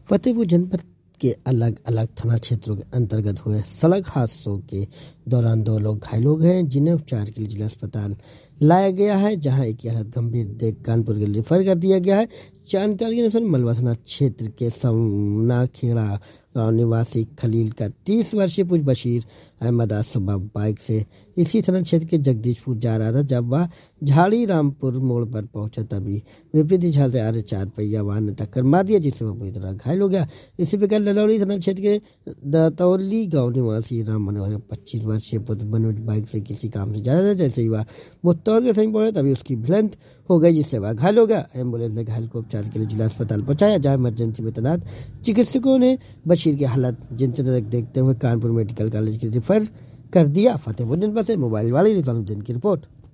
फतेहपुर जनपद के अलग अलग थाना क्षेत्रों के अंतर्गत हुए सड़क हादसों के दौरान 2 लोग घायल हो गए हैं, जिन्हें उपचार के लिए जिला अस्पताल लाया गया है, जहां एक की हालत गंभीर देख कानपुर के लिए रेफर कर दिया गया है। जानकारी के अनुसार मलवा थाना क्षेत्र के समना खेड़ा गांव निवासी खलील का 30 वर्षीय पुत्र बशीर अहमद आज सुबह बाइक से इसी थाना क्षेत्र के जगदीशपुर जा रहा था। जब वह झाड़ी रामपुर मोड़ पर पहुंचा, तभी विपरीत दिशा से आ रहे 4 पहिया वाहन ने टक्कर मार दिया, जिससे वह पूरी तरह घायल हो गया। इसी प्रकार ललौली थाना क्षेत्र के दतौली गांव निवासी राम मनोहर 25 वर्षीय पुत्र मनोज बाइक से किसी काम से जा रहा था। जैसे ही वह मुत्तौर के समीप पहुंचा, तभी उसकी भिड़ंत हो गई, जिससे वह घायल हो गया। एम्बुलेंस ने घायल को उपचार के लिए जिला अस्पताल पहुंचाया, जहां इमरजेंसी में तैनात चिकित्सकों ने बशीर की हालत चिंताजनक देखते हुए कानपुर मेडिकल कॉलेज की रेफर कर दिया। फतेहपुर जनपद से मोबाइल वाले निजामुद्दीन की रिपोर्ट।